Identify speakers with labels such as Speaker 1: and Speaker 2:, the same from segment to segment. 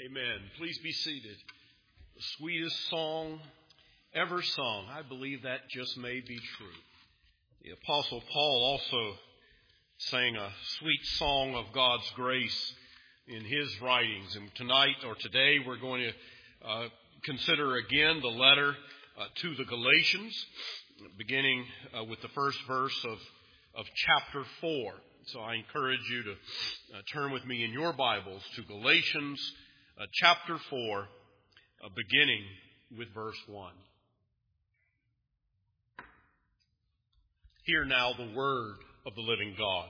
Speaker 1: Amen. Please be seated. The sweetest song ever sung. I believe that just may be true. The Apostle Paul also sang a sweet song of God's grace in his writings. And tonight or today we're going to consider again the letter to the Galatians, beginning with the first verse of chapter 4. So I encourage you to turn with me in your Bibles to Galatians chapter 4, beginning with verse 1. Hear now the word of the living God.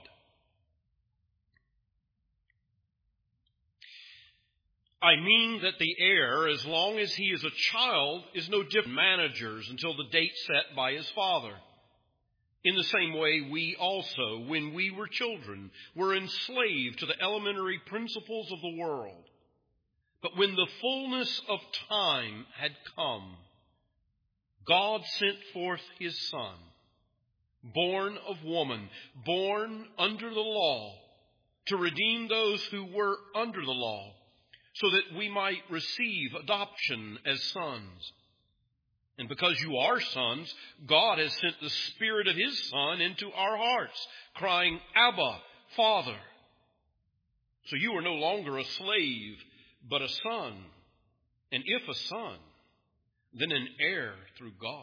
Speaker 1: I mean that the heir, as long as he is a child, is no different from managers until the date set by his father. In the same way, we also, when we were children, were enslaved to the elementary principles of the world. But when the fullness of time had come, God sent forth his Son, born of woman, born under the law, to redeem those who were under the law, so that we might receive adoption as sons. And because you are sons, God has sent the Spirit of his Son into our hearts, crying, Abba, Father. So you are no longer a slave, but a son. And if a son, then an heir through God.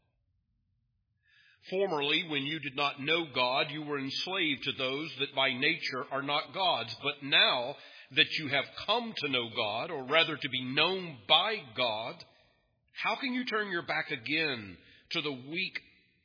Speaker 1: Formerly, when you did not know God, you were enslaved to those that by nature are not God's. But now that you have come to know God, or rather to be known by God, how can you turn back again to the weak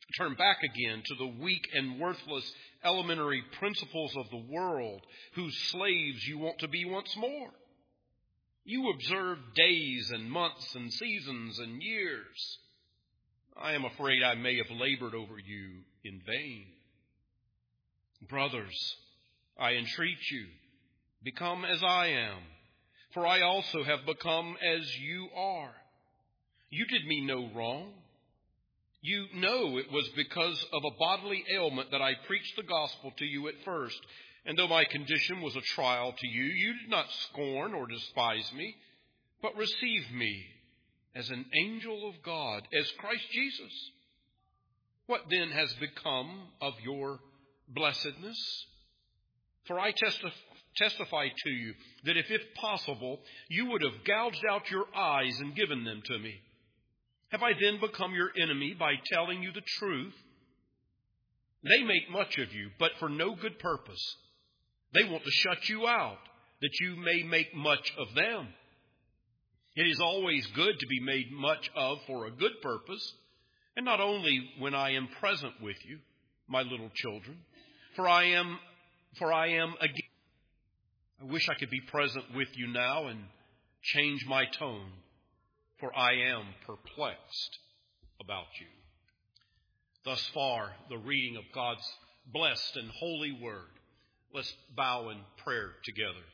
Speaker 1: and worthless elementary principles of the world, whose slaves you want to be once more? You observe days and months and seasons and years. I am afraid I may have labored over you in vain. Brothers, I entreat you, become as I am, for I also have become as you are. You did me no wrong. You know it was because of a bodily ailment that I preached the gospel to you at first. And though my condition was a trial to you, you did not scorn or despise me, but received me as an angel of God, as Christ Jesus. What then has become of your blessedness? For I testify to you that if possible, you would have gouged out your eyes and given them to me. Have I then become your enemy by telling you the truth? They make much of you, but for no good purpose. They want to shut you out, that you may make much of them. It is always good to be made much of for a good purpose, and not only when I am present with you, my little children, for I am again. I wish I could be present with you now and change my tone, for I am perplexed about you. Thus far, the reading of God's blessed and holy word. Let's bow in prayer together.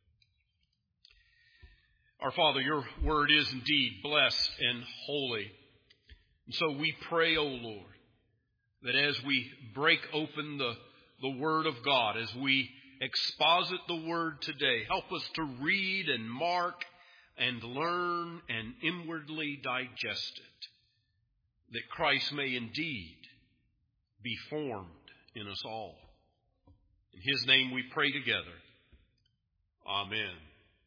Speaker 1: Our Father, your word is indeed blessed and holy. And so we pray, O Lord, that as we break open the word of God, as we exposit the word today, help us to read and mark and learn and inwardly digest it, that Christ may indeed be formed in us all. In his name we pray together. Amen.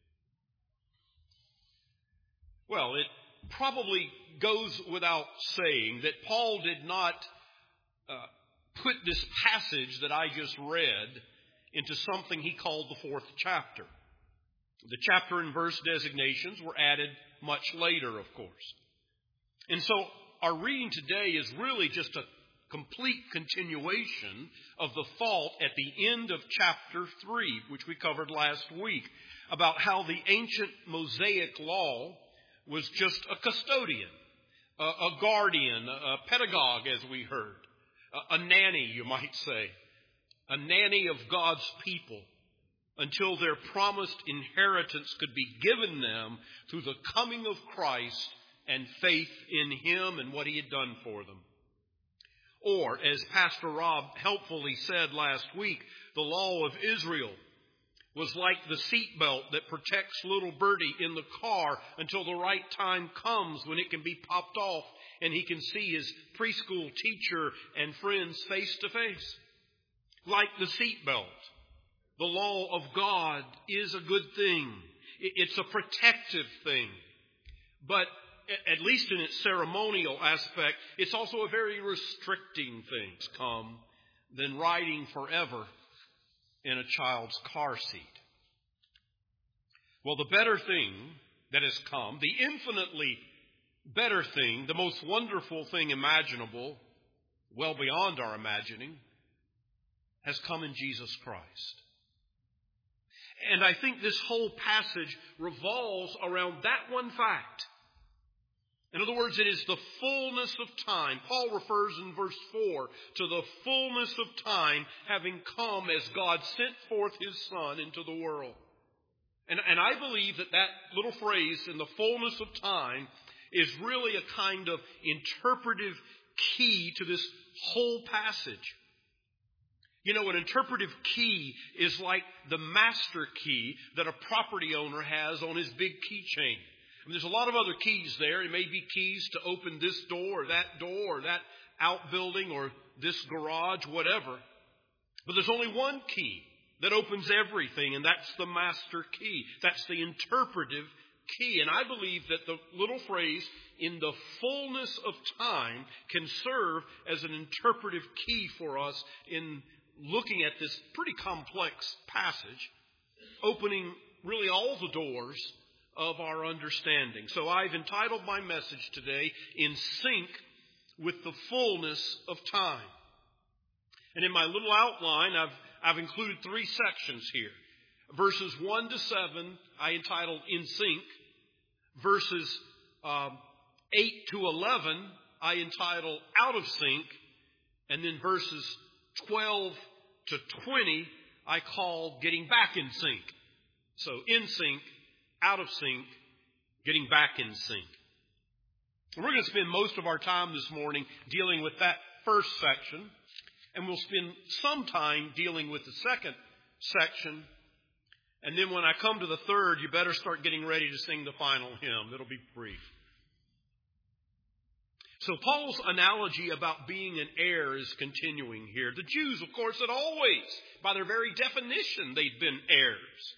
Speaker 1: Well, it probably goes without saying that Paul did not put this passage that I just read into something he called the fourth chapter. The chapter and verse designations were added much later, of course. And so our reading today is really just a complete continuation of the thought at the end of chapter 3, which we covered last week, about how the ancient Mosaic law was just a custodian, a guardian, a pedagogue, as we heard, a nanny, you might say, a nanny of God's people until their promised inheritance could be given them through the coming of Christ and faith in him and what he had done for them. Or, as Pastor Rob helpfully said last week, the law of Israel was like the seatbelt that protects little Birdie in the car until the right time comes when it can be popped off and he can see his preschool teacher and friends face to face. Like the seatbelt, the law of God is a good thing. It's a protective thing. But at least in its ceremonial aspect, it's also a very restricting thing. Come than riding forever in a child's car seat. Well, the better thing that has come, the infinitely better thing, the most wonderful thing imaginable, well beyond our imagining, has come in Jesus Christ. And I think this whole passage revolves around that one fact. In other words, it is the fullness of time. Paul refers in verse 4 to the fullness of time having come as God sent forth His Son into the world. And I believe that little phrase, in the fullness of time, is really a kind of interpretive key to this whole passage. You know, an interpretive key is like the master key that a property owner has on his big keychain. I mean, there's a lot of other keys there. It may be keys to open this door or that outbuilding or this garage, whatever. But there's only one key that opens everything, and that's the master key. That's the interpretive key. And I believe that the little phrase, in the fullness of time, can serve as an interpretive key for us in looking at this pretty complex passage, opening really all the doors of our understanding. So I've entitled my message today, In Sync with the Fullness of Time. And in my little outline, I've included 3 sections here. Verses 1 to 7, I entitled In Sync. Verses 8 to 11, I entitled Out of Sync. And then verses 12 to 20, I call Getting Back in Sync. So in sync, out of sync, getting back in sync. And we're going to spend most of our time this morning dealing with that first section. And we'll spend some time dealing with the second section. And then when I come to the third, you better start getting ready to sing the final hymn. It'll be brief. So Paul's analogy about being an heir is continuing here. The Jews, of course, had always, by their very definition, they'd been heirs.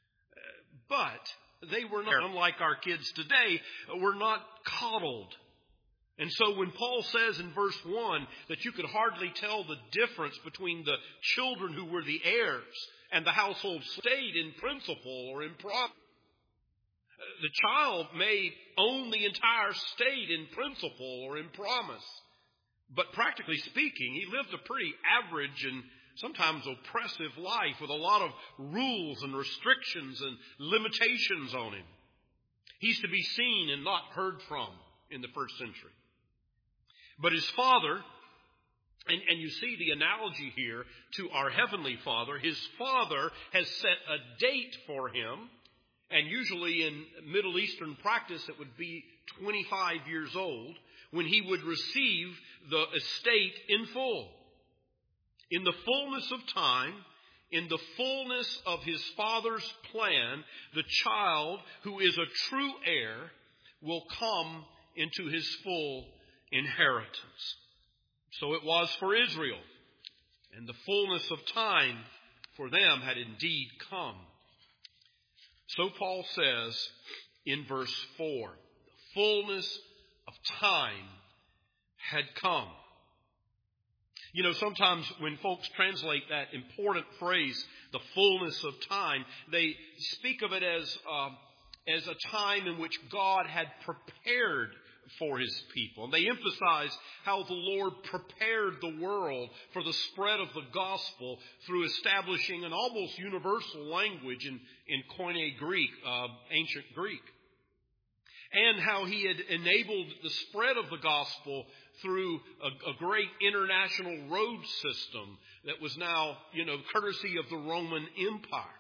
Speaker 1: But they were not, unlike our kids today, were not coddled. And so when Paul says in verse 1 that you could hardly tell the difference between the children who were the heirs and the household stayed in principle or in property. The child may own the entire state in principle or in promise. But practically speaking, he lived a pretty average and sometimes oppressive life with a lot of rules and restrictions and limitations on him. He's to be seen and not heard from in the first century. But his father, and you see the analogy here to our heavenly Father, his Father has set a date for him. And usually in Middle Eastern practice, it would be 25 years old when he would receive the estate in full. In the fullness of time, in the fullness of his Father's plan, the child who is a true heir will come into his full inheritance. So it was for Israel, and the fullness of time for them had indeed come. So Paul says in verse 4, the fullness of time had come. You know, sometimes when folks translate that important phrase, the fullness of time, they speak of it as a time in which God had prepared for his people. And they emphasize how the Lord prepared the world for the spread of the gospel through establishing an almost universal language in Koine Greek, ancient Greek. And how he had enabled the spread of the gospel through a great international road system that was now, courtesy of the Roman Empire.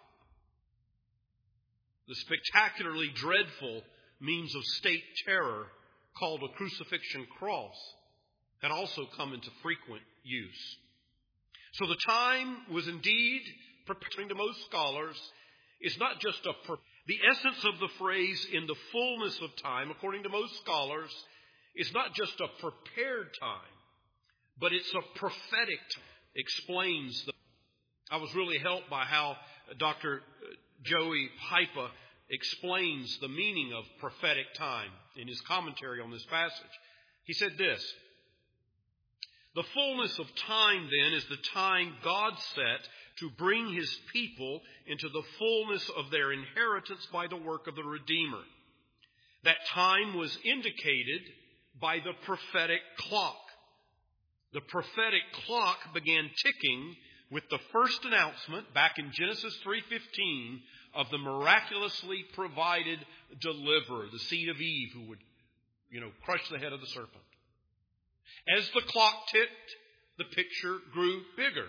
Speaker 1: The spectacularly dreadful means of state terror called a crucifixion cross had also come into frequent use. So the time was indeed, preparing to most scholars, is not just the essence of the phrase in the fullness of time, according to most scholars, is not just a prepared time, but it's a prophetic time. Explains I was really helped by how Dr. Joey Pipa explains the meaning of prophetic time in his commentary on this passage. He said this: the fullness of time, then, is the time God set to bring His people into the fullness of their inheritance by the work of the Redeemer. That time was indicated by the prophetic clock. The prophetic clock began ticking with the first announcement back in Genesis 3:15 of the miraculously provided deliverer, the seed of Eve, who would, crush the head of the serpent. As the clock ticked, the picture grew bigger.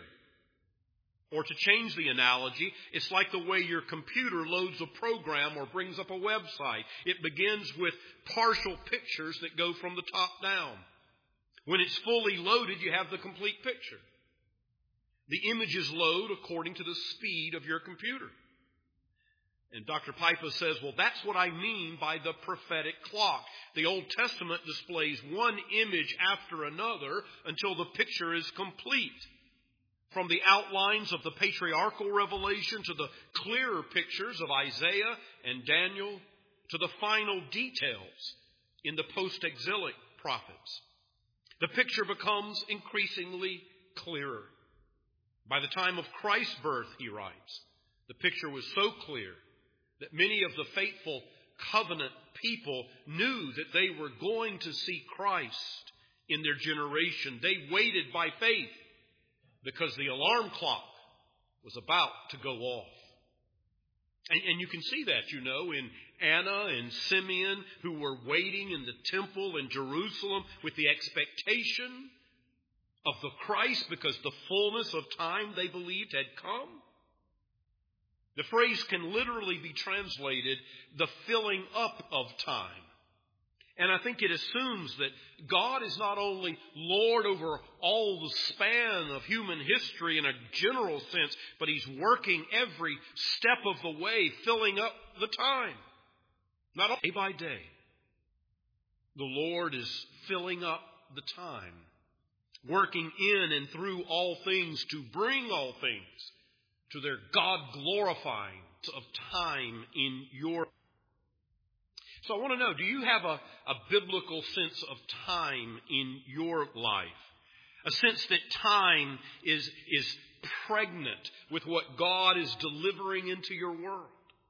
Speaker 1: Or to change the analogy, it's like the way your computer loads a program or brings up a website. It begins with partial pictures that go from the top down. When it's fully loaded, you have the complete picture. The images load according to the speed of your computer. And Dr. Pipa says, well, that's what I mean by the prophetic clock. The Old Testament displays one image after another until the picture is complete. From the outlines of the patriarchal revelation to the clearer pictures of Isaiah and Daniel to the final details in the post-exilic prophets, the picture becomes increasingly clearer. By the time of Christ's birth, he writes, the picture was so clear that many of the faithful covenant people knew that they were going to see Christ in their generation. They waited by faith because the alarm clock was about to go off. And you can see that, in Anna and Simeon, who were waiting in the temple in Jerusalem with the expectation of the Christ because the fullness of time they believed had come. The phrase can literally be translated the filling up of time. And I think it assumes that God is not only Lord over all the span of human history in a general sense, but He's working every step of the way, filling up the time. Not day by day. The Lord is filling up the time, working in and through all things to bring all things to their God-glorifying of time in your. So I want to know, do you have a biblical sense of time in your life? A sense that time is pregnant with what God is delivering into your world?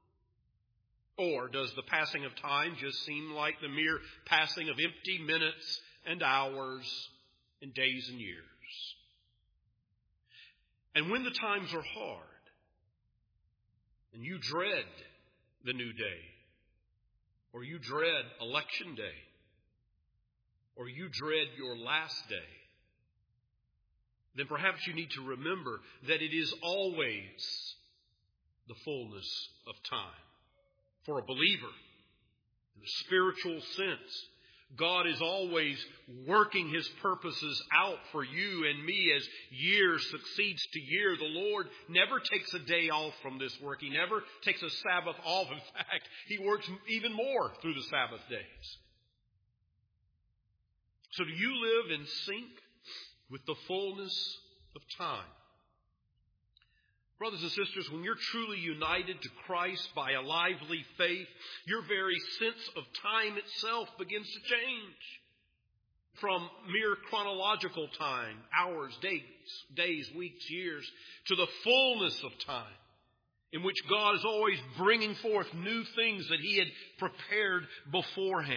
Speaker 1: Or does the passing of time just seem like the mere passing of empty minutes and hours and days and years? And when the times are hard, and you dread the new day, or you dread election day, or you dread your last day, then perhaps you need to remember that it is always the fullness of time. For a believer, in a spiritual sense, God is always working His purposes out for you and me as year succeeds to year. The Lord never takes a day off from this work. He never takes a Sabbath off. In fact, He works even more through the Sabbath days. So do you live in sync with the fullness of time? Brothers and sisters, when you're truly united to Christ by a lively faith, your very sense of time itself begins to change. From mere chronological time, hours, days, weeks, years, to the fullness of time, in which God is always bringing forth new things that He had prepared beforehand.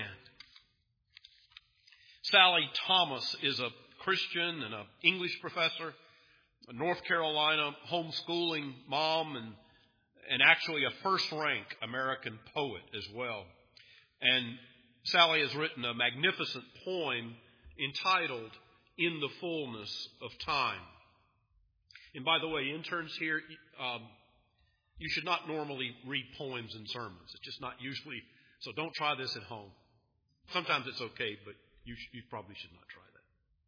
Speaker 1: Sally Thomas is a Christian and an English professor, a North Carolina homeschooling mom, and actually a first-rank American poet as well. And Sally has written a magnificent poem entitled In the Fullness of Time. And by the way, interns here, you should not normally read poems in sermons. It's just not usually, so don't try this at home. Sometimes it's okay, but you probably should not try that.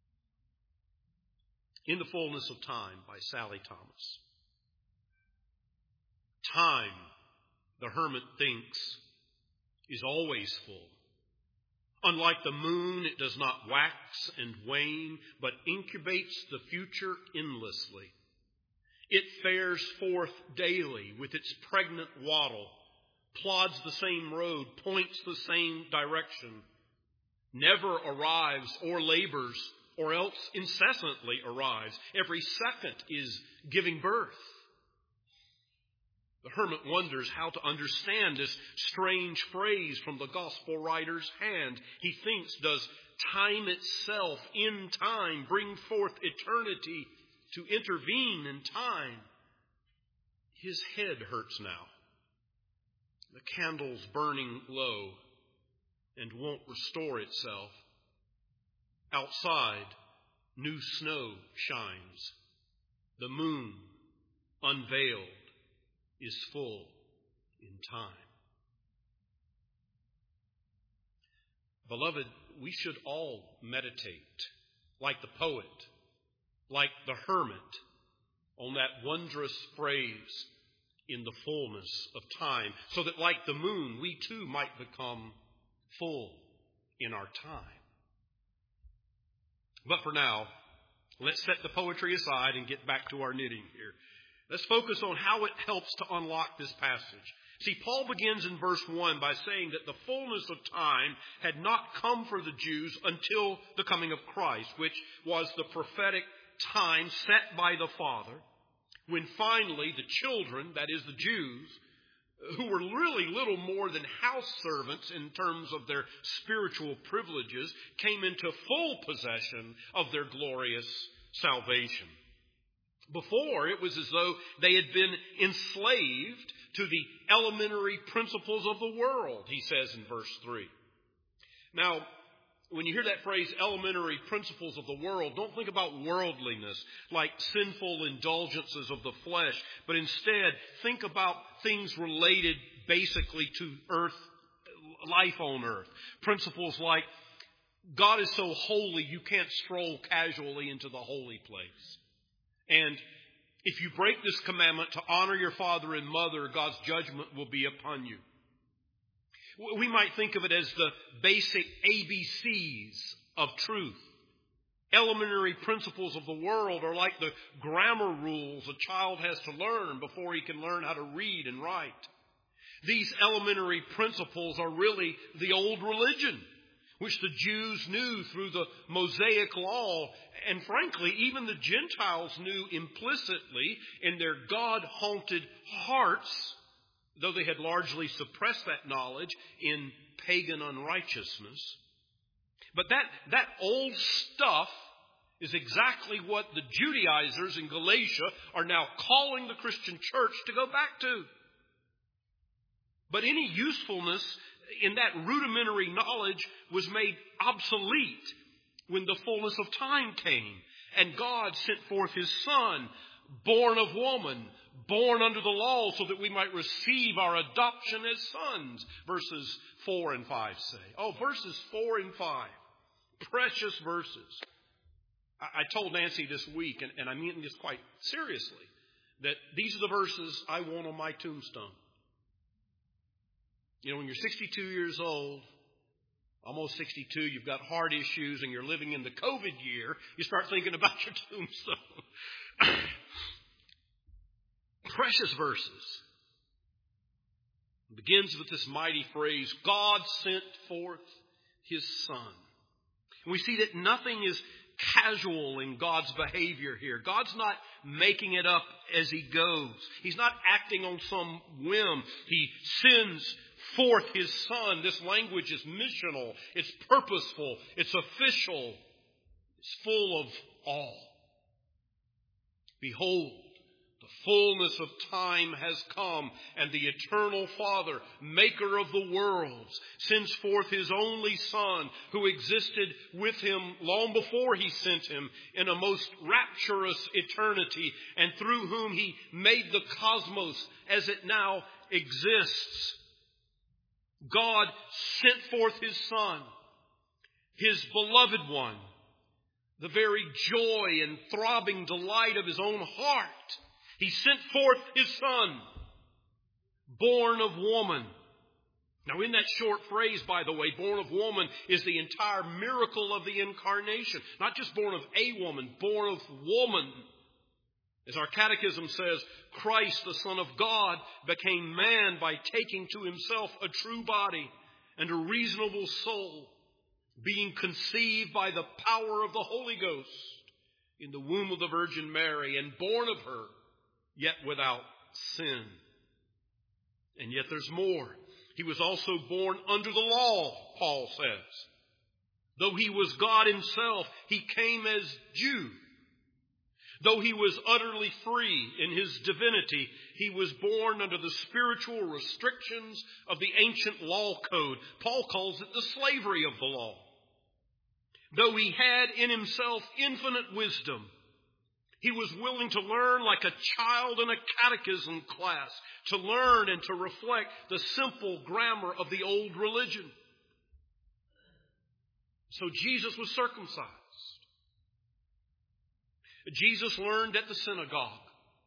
Speaker 1: In the Fullness of Time by Sally Thomas. Time
Speaker 2: the hermit thinks, is always full. Unlike the moon, it does not wax and wane, but incubates the future endlessly. It fares forth daily with its pregnant waddle, plods the same road, points the same direction, never arrives or labors, or else incessantly arrives. Every second is giving birth. The hermit wonders how to understand this strange phrase from the gospel writer's hand. He thinks, does time itself in time bring forth eternity to intervene in time? His head hurts now. The candle's burning low and won't restore itself. Outside, new snow shines. The moon, unveiled, is full in time. Beloved, we should all meditate, like the poet, like the hermit, on that wondrous phrase, in the fullness of time, so that like the moon, we too might become full in our time. But for now, let's set the poetry aside and get back to our knitting here. Let's focus on how it helps to unlock this passage. See, Paul begins in verse 1 by saying that the fullness of time had not come for the Jews until the coming of Christ, which was the prophetic time set by the Father, when finally the children, that is the Jews, who were really little more than house servants in terms of their spiritual privileges, came into full possession of their glorious salvation. Before, it was as though they had been enslaved to the elementary principles of the world, he says in verse 3. Now, when you hear that phrase, elementary principles of the world, don't think about worldliness, like sinful indulgences of the flesh, but instead think about things related basically to earth, life on earth. Principles like, God is so holy you can't stroll casually into the holy place. And if you break this commandment to honor your father and mother, God's judgment will be upon you. We might think of it as the basic ABCs of truth. Elementary principles of the world are like the grammar rules a child has to learn before he can learn how to read and write. These elementary principles are really the old religion, which the Jews knew through the Mosaic law, and frankly, even the Gentiles knew implicitly in their God-haunted hearts, though they had largely suppressed that knowledge in pagan unrighteousness. But that old stuff is exactly what the Judaizers in Galatia are now calling the Christian church to go back to. But any usefulness in that rudimentary knowledge was made obsolete when the fullness of time came, and God sent forth His Son, born of woman, born under the law, so that we might receive our adoption as sons, verses 4 and 5 say. Oh, verses 4 and 5, precious verses. I told Nancy this week, and I mean this quite seriously, that these are the verses I want on my tombstone. You know, when you're 62 years old, almost 62, you've got heart issues, and you're living in the COVID year, you start thinking about your tombstone. Precious verses. It begins with this mighty phrase, God sent forth His Son. And we see that nothing is casual in God's behavior here. God's not making it up as He goes. He's not acting on some whim. He sends forth His Son. This language is missional. It's purposeful. It's official. It's full of awe. Behold, the fullness of time has come, and the eternal Father, maker of the worlds, sends forth His only Son, who existed with Him long before He sent Him in a most rapturous eternity, and through whom He made the cosmos as it now exists. God sent forth His Son, His beloved one, the very joy and throbbing delight of His own heart. He sent forth His Son, born of woman. Now, in that short phrase, by the way, born of woman is the entire miracle of the incarnation. Not just born of a woman, born of woman. As our catechism says, Christ, the Son of God, became man by taking to himself a true body and a reasonable soul, being conceived by the power of the Holy Ghost in the womb of the Virgin Mary and born of her, yet without sin. And yet there's more. He was also born under the law, Paul says. Though he was God himself, he came as Jew. Though he was utterly free in his divinity, he was born under the spiritual restrictions of the ancient law code. Paul calls it the slavery of the law. Though he had in himself infinite wisdom, he was willing to learn like a child in a catechism class, to learn and to reflect the simple grammar of the old religion. So Jesus was circumcised. Jesus learned at the synagogue.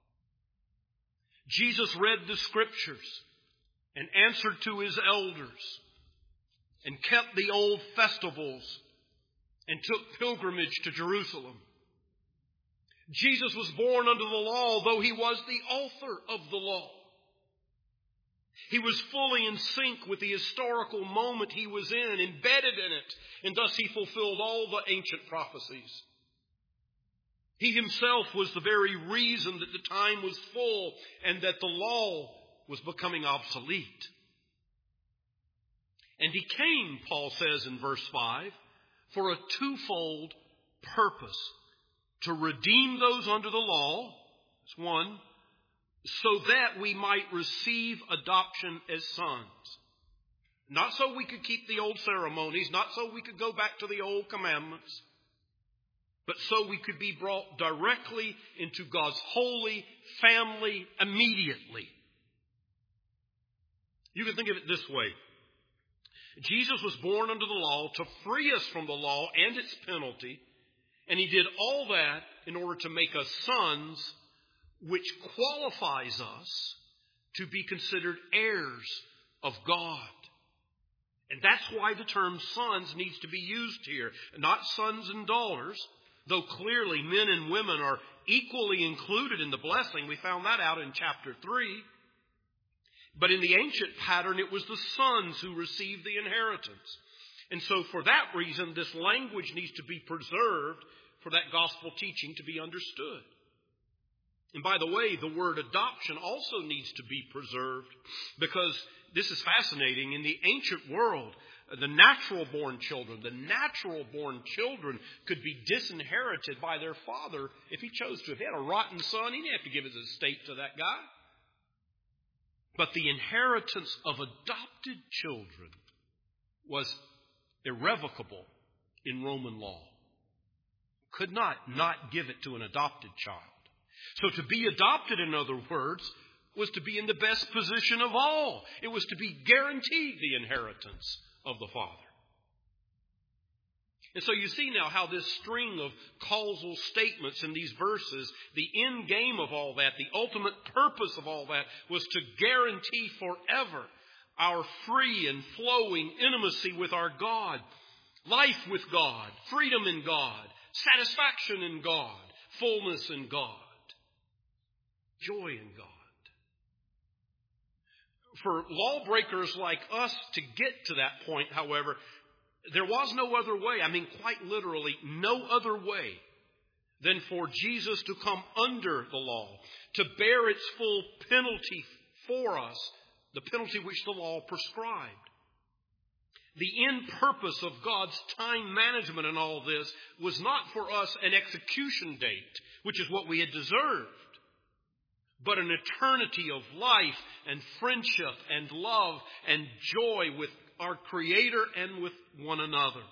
Speaker 2: Jesus read the Scriptures and answered to his elders and kept the old festivals and took pilgrimage to Jerusalem. Jesus was born under the law, though he was the author of the law. He was fully in sync with the historical moment he was in, embedded in it, and thus he fulfilled all the ancient prophecies. He himself was the very reason that the time was full and that the law was becoming obsolete. And he came, Paul says in verse 5, for a twofold purpose: to redeem those under the law, that's one, so that we might receive adoption as sons. Not so we could keep the old ceremonies, not so we could go back to the old commandments, but so we could be brought directly into God's holy family immediately. You can think of it this way. Jesus was born under the law to free us from the law and its penalty, and he did all that in order to make us sons, which qualifies us to be considered heirs of God. And that's why the term sons needs to be used here. Not sons and daughters, though clearly men and women are equally included in the blessing. We found that out in chapter 3. But in the ancient pattern, it was the sons who received the inheritance. And so for that reason, this language needs to be preserved for that gospel teaching to be understood. And by the way, the word adoption also needs to be preserved, because this is fascinating. In the ancient world, the natural-born children could be disinherited by their father if he chose to. If he had a rotten son, he didn't have to give his estate to that guy. But the inheritance of adopted children was irrevocable in Roman law. Could not give it to an adopted child. So to be adopted, in other words, was to be in the best position of all. It was to be guaranteed the inheritance of the Father. And so you see now how this string of causal statements in these verses, the end game of all that, the ultimate purpose of all that, was to guarantee forever our free and flowing intimacy with our God, life with God, freedom in God, satisfaction in God, fullness in God, joy in God. For lawbreakers like us to get to that point, however, there was no other way, quite literally, no other way than for Jesus to come under the law, to bear its full penalty for us, the penalty which the law prescribed. The end purpose of God's time management in all this was not for us an execution date, which is what we had deserved, but an eternity of life and friendship and love and joy with our Creator and with one another.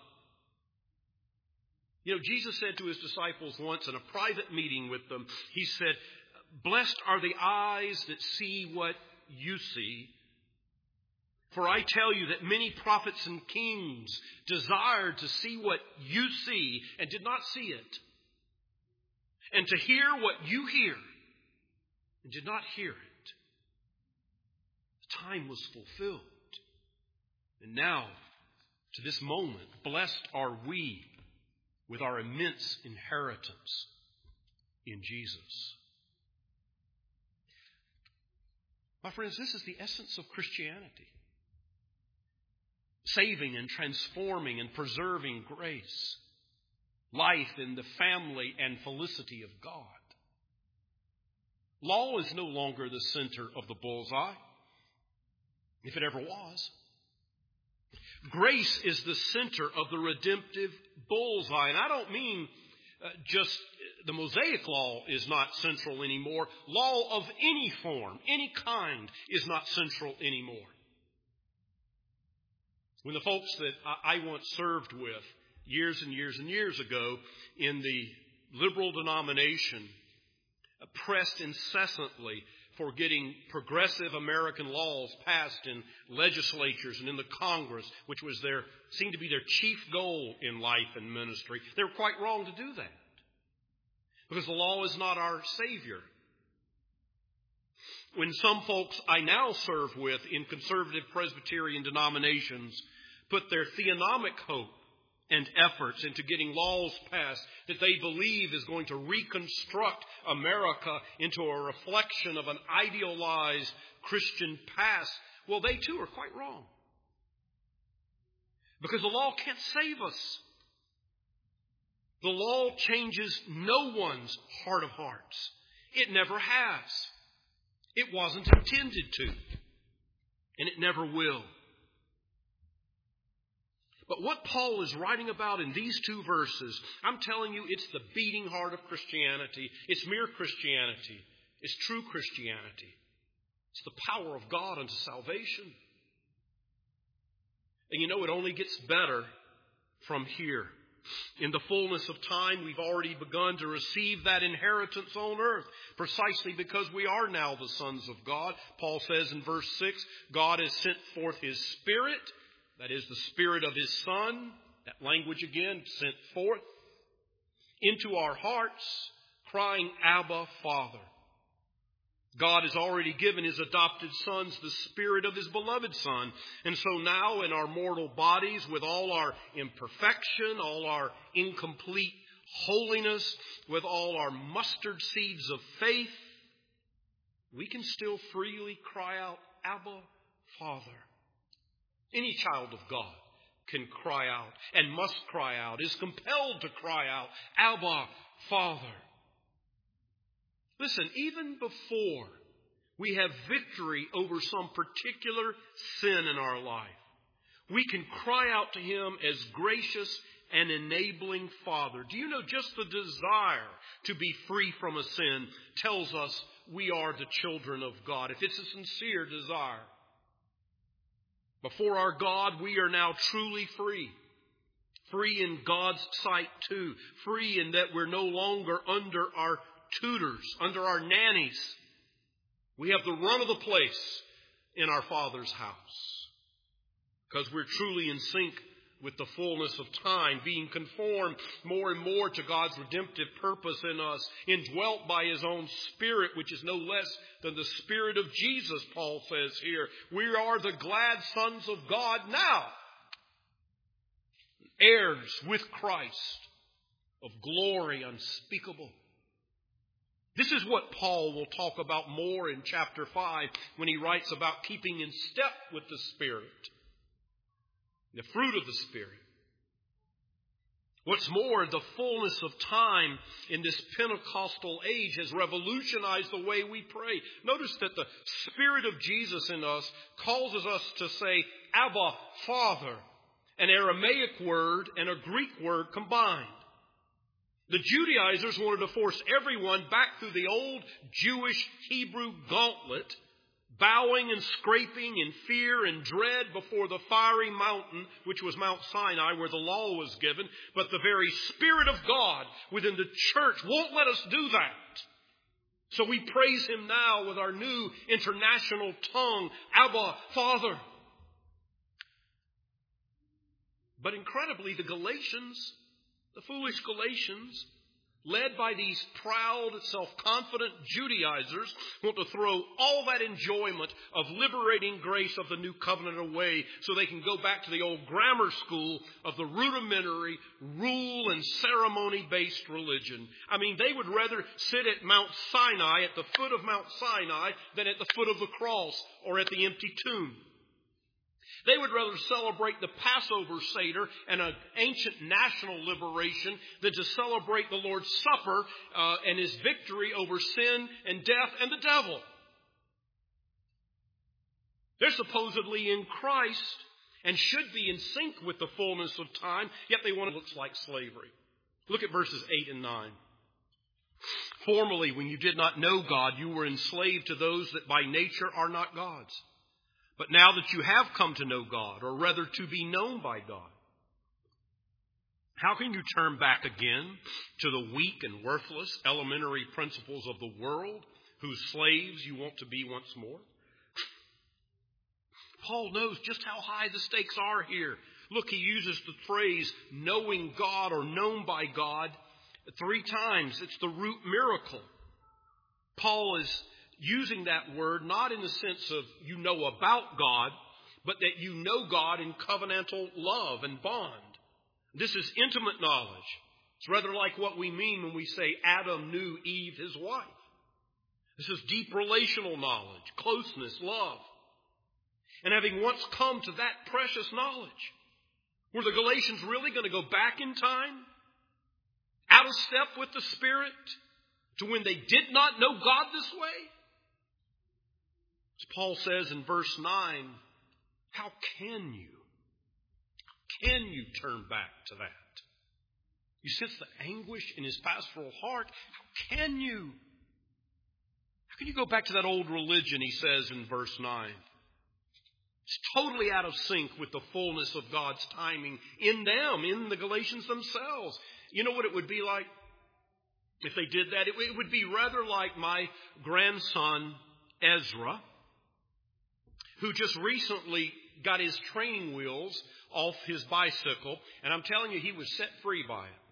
Speaker 2: You know, Jesus said to his disciples once in a private meeting with them, he said, "Blessed are the eyes that see what you see. For I tell you that many prophets and kings desired to see what you see and did not see it, and to hear what you hear and did not hear it." time was fulfilled. And now, to this moment, blessed are we with our immense inheritance in Jesus. My friends, this is the essence of Christianity. Saving and transforming and preserving grace. Life in the family and felicity of God. Law is no longer the center of the bullseye, if it ever was. Grace is the center of the redemptive bullseye. And I don't mean just the Mosaic law is not central anymore. Law of any form, any kind, is not central anymore. When the folks that I once served with years and years and years ago in the liberal denomination pressed incessantly for getting progressive American laws passed in legislatures and in the Congress, which was seemed to be their chief goal in life and ministry, they were quite wrong to do that. Because the law is not our Savior. When some folks I now serve with in conservative Presbyterian denominations put their theonomic hope and efforts into getting laws passed that they believe is going to reconstruct America into a reflection of an idealized Christian past, well, they too are quite wrong. Because the law can't save us. The law changes no one's heart of hearts. It never has. It wasn't intended to. And it never will. But what Paul is writing about in these two verses, I'm telling you, it's the beating heart of Christianity. It's mere Christianity. It's true Christianity. It's the power of God unto salvation. And you know, it only gets better from here. In the fullness of time, we've already begun to receive that inheritance on earth, precisely because we are now the sons of God. Paul says in verse 6, God has sent forth His Spirit, that is the Spirit of His Son, that language again, sent forth, into our hearts, crying, Abba, Father. God has already given His adopted sons the Spirit of His beloved Son. And so now in our mortal bodies, with all our imperfection, all our incomplete holiness, with all our mustard seeds of faith, we can still freely cry out, Abba, Father. Any child of God can cry out and must cry out, is compelled to cry out, Abba, Father. Listen, even before we have victory over some particular sin in our life, we can cry out to Him as gracious and enabling Father. Do you know just the desire to be free from a sin tells us we are the children of God, if it's a sincere desire. Before our God, we are now truly free. Free in God's sight too. Free in that we're no longer under our tutors, under our nannies. We have the run of the place in our Father's house. Because we're truly in sync with the fullness of time, being conformed more and more to God's redemptive purpose in us, indwelt by His own Spirit, which is no less than the Spirit of Jesus, Paul says here. We are the glad sons of God now, heirs with Christ of glory unspeakable. This is what Paul will talk about more in chapter 5 when he writes about keeping in step with the Spirit. The fruit of the Spirit. What's more, the fullness of time in this Pentecostal age has revolutionized the way we pray. Notice that the Spirit of Jesus in us causes us to say, Abba, Father, an Aramaic word and a Greek word combined. The Judaizers wanted to force everyone back through the old Jewish Hebrew gauntlet, bowing and scraping in fear and dread before the fiery mountain, which was Mount Sinai, where the law was given. But the very Spirit of God within the church won't let us do that. So we praise Him now with our new international tongue, Abba, Father. But incredibly, the Galatians, the foolish Galatians, led by these proud, self-confident Judaizers, want to throw all that enjoyment of liberating grace of the new covenant away so they can go back to the old grammar school of the rudimentary rule and ceremony-based religion. I mean, they would rather sit at Mount Sinai, at the foot of Mount Sinai, than at the foot of the cross or at the empty tomb. They would rather celebrate the Passover Seder and an ancient national liberation than to celebrate the Lord's Supper and His victory over sin and death and the devil. They're supposedly in Christ and should be in sync with the fullness of time, yet they want it looks like slavery. Look at verses 8 and 9. Formerly, when you did not know God, you were enslaved to those that by nature are not God's. But now that you have come to know God, or rather to be known by God, how can you turn back again to the weak and worthless elementary principles of the world, whose slaves you want to be once more? Paul knows just how high the stakes are here. Look, he uses the phrase knowing God or known by God 3 times. It's the root miracle. Paul is using that word not in the sense of you know about God, but that you know God in covenantal love and bond. This is intimate knowledge. It's rather like what we mean when we say Adam knew Eve, his wife. This is deep relational knowledge, closeness, love. And having once come to that precious knowledge, were the Galatians really going to go back in time, out of step with the Spirit, to when they did not know God this way? As Paul says in verse 9, how can you turn back to that? You sense the anguish in his pastoral heart. How can you? How can you go back to that old religion, he says in verse 9? It's totally out of sync with the fullness of God's timing in them, in the Galatians themselves. You know what it would be like if they did that? It would be rather like my grandson, Ezra, who just recently got his training wheels off his bicycle, and I'm telling you, he was set free by it.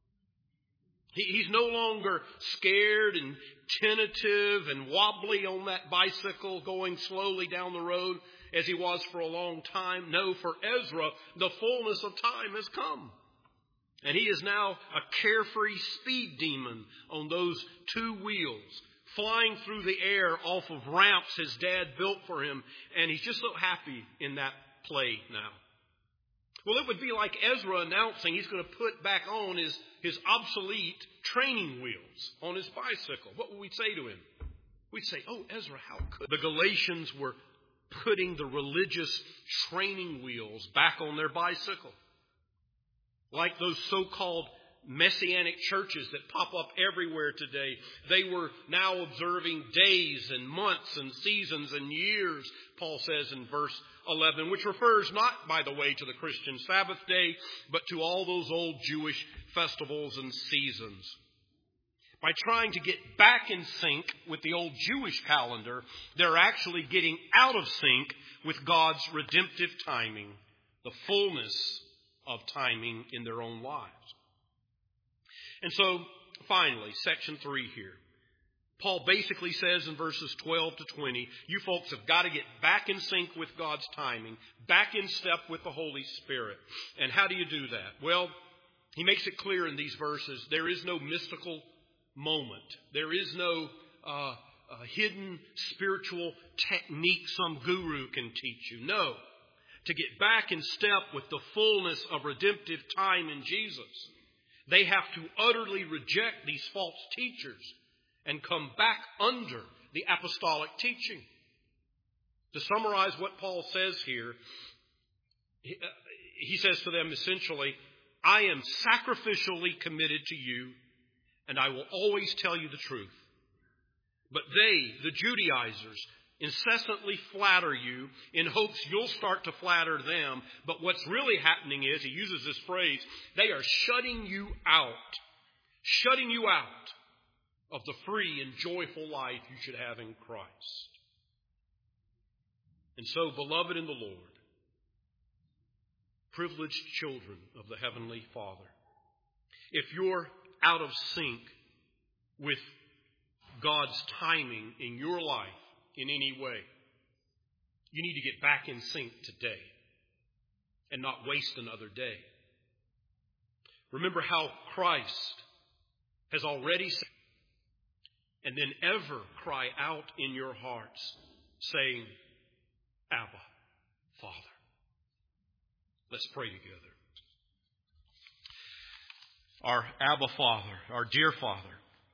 Speaker 2: He's no longer scared and tentative and wobbly on that bicycle going slowly down the road as he was for a long time. No, for Ezra, the fullness of time has come. And he is now a carefree speed demon on those 2 wheels, flying through the air off of ramps his dad built for him. And he's just so happy in that play now. Well, it would be like Ezra announcing he's going to put back on his obsolete training wheels on his bicycle. What would we say to him? We'd say, oh, Ezra, how could? The Galatians were putting the religious training wheels back on their bicycle. Like those so-called Messianic churches that pop up everywhere today. They were now observing days and months and seasons and years, Paul says in verse 11, which refers not, by the way, to the Christian Sabbath day, but to all those old Jewish festivals and seasons. By trying to get back in sync with the old Jewish calendar, they're actually getting out of sync with God's redemptive timing, the fullness of timing in their own lives. And so, finally, section 3 here. Paul basically says in verses 12 to 20, you folks have got to get back in sync with God's timing, back in step with the Holy Spirit. And how do you do that? Well, he makes it clear in these verses, there is no mystical moment. There is no hidden spiritual technique some guru can teach you. No. To get back in step with the fullness of redemptive time in Jesus, they have to utterly reject these false teachers and come back under the apostolic teaching. To summarize what Paul says here, he says to them essentially, I am sacrificially committed to you, and I will always tell you the truth. But they, the Judaizers, incessantly flatter you in hopes you'll start to flatter them. But what's really happening is, he uses this phrase, they are shutting you out of the free and joyful life you should have in Christ. And so, beloved in the Lord, privileged children of the Heavenly Father, if your out of sync with God's timing in your life in any way, you need to get back in sync today and not waste another day. Remember how Christ has already said, and then ever cry out in your hearts, saying, Abba, Father. Let's pray together. Our Abba Father, our dear Father,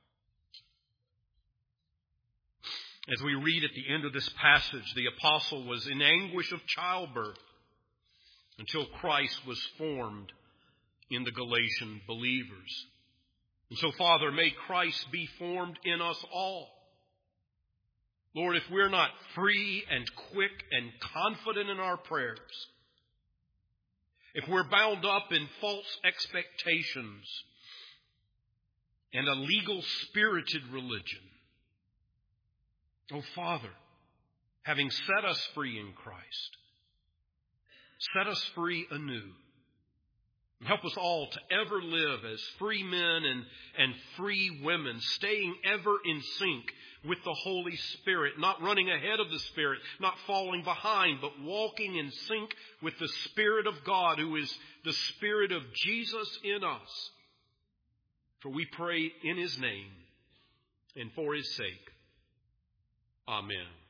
Speaker 2: as we read at the end of this passage, the apostle was in anguish of childbirth until Christ was formed in the Galatian believers. And so, Father, may Christ be formed in us all. Lord, if we're not free and quick and confident in our prayers, if we're bound up in false expectations and a legal spirited religion, oh, Father, having set us free in Christ, set us free anew. Help us all to ever live as free men and free women, staying ever in sync with the Holy Spirit, not running ahead of the Spirit, not falling behind, but walking in sync with the Spirit of God, who is the Spirit of Jesus in us. For we pray in His name and for His sake. Amen.